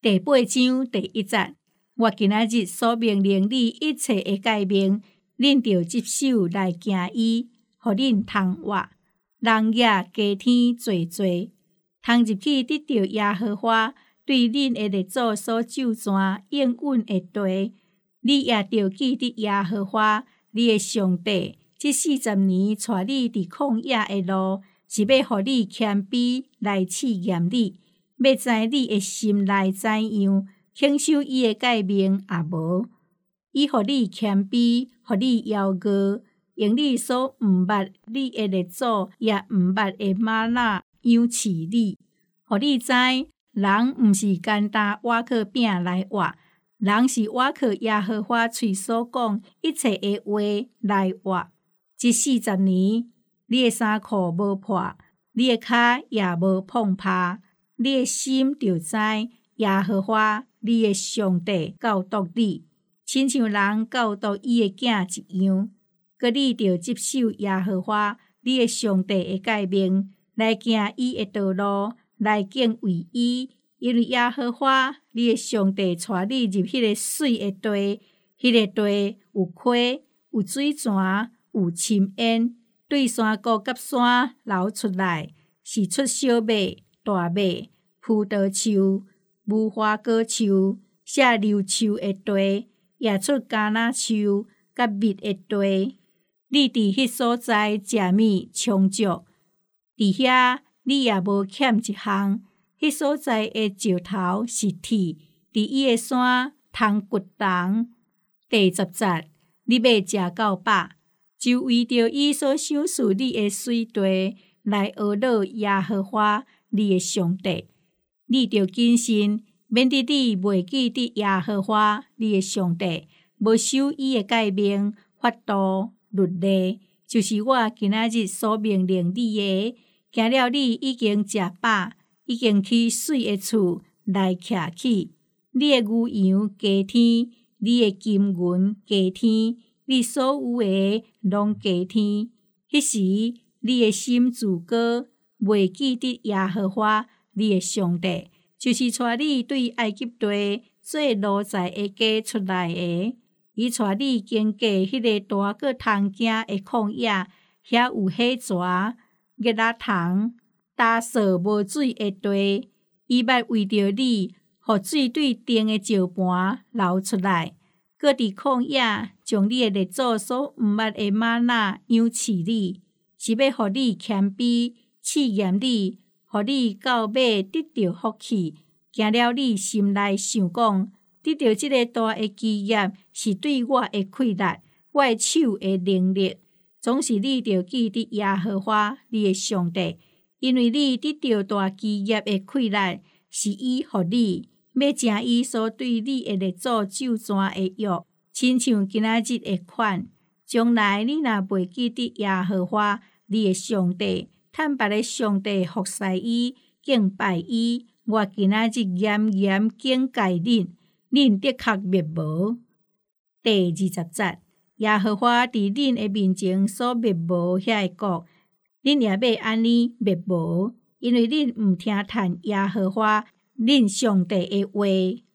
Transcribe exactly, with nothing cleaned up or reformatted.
第八章第一节，我今仔日所命令你一切的诫命，恁着接手来行伊，互恁通活，人也加添做做，通入去得到耶和华对恁的列祖所咒詛应允的地。你也着记得耶和华你的上帝，这四十年带你伫曠野的路，是要互你谦卑来试验你，要知你的心内怎样，肯守伊的诫命也无。伊互你谦卑，互你邀歌，用你所毋捌你的列祖也毋捌的吗哪养饲你，互你知人毋是简单倚靠饼来活，人是倚靠耶和华嘴所讲一切的话来活。这四十年，你的衫裤无破，你的脚也无碰拍，你的心就知耶和华你的上帝教导你，亲像人教导伊的囝一样。佮你着接受耶和华你的上帝的诫命，来行伊的道路，来敬畏伊。因为耶和华你的上帝带你入迄个水的地，迄、那个地有溪，有水泉，有深渊，对山谷甲山流出来，是出小麦、大麦、葡萄树、无花果树、石榴树的地，也出橄榄树甲蜜的地。你伫迄所在食米充足，伫遐你也无欠一项。迄所在的石头是铁，伫伊的山通掘铜。第十节，你要食到饱，就为着伊所赏赐你的水地，来学乐耶和华你的上帝。你着谨慎，免得你袂记得耶和华你的上帝，无守伊的诫命、法度、律例，就是我今仔日所命令你的。行了，你已经食饱，已经去水的厝来徛起，你的牛羊加添，你的金银加添，你所有的拢加添。迄时你的心自高，袂记得耶和华你的上帝，就是带你对埃及地做奴才的家出来的。伊带你经过迄个大个通行的曠野，遐有火蛇、熱仔蟲、焦燥無水的地。伊捌為着你，互水對頂的石盤流出來，閣佇曠野將你的列祖所毋捌的嗎哪養飼你，是要互你謙卑，試驗你，互你到尾得到福氣。行了，你心內想講，得到這個大的基業是對我的氣力，我的手的能力。總是你着記得耶和華你的上帝，因為你得到大基業的氣力，是伊予你，要成伊所對你的列祖咒詛的約，親像今仔日的款。將來你若袂記得耶和華你的上帝，趁別的上帝服侍伊、敬拜伊，我今仔日嚴嚴警戒恁，恁的確滅無。第二十節，耶和華佇恁的面前所滅無遐個國，恁也要安尼滅無，因為恁毋聽從耶和華恁上帝的話。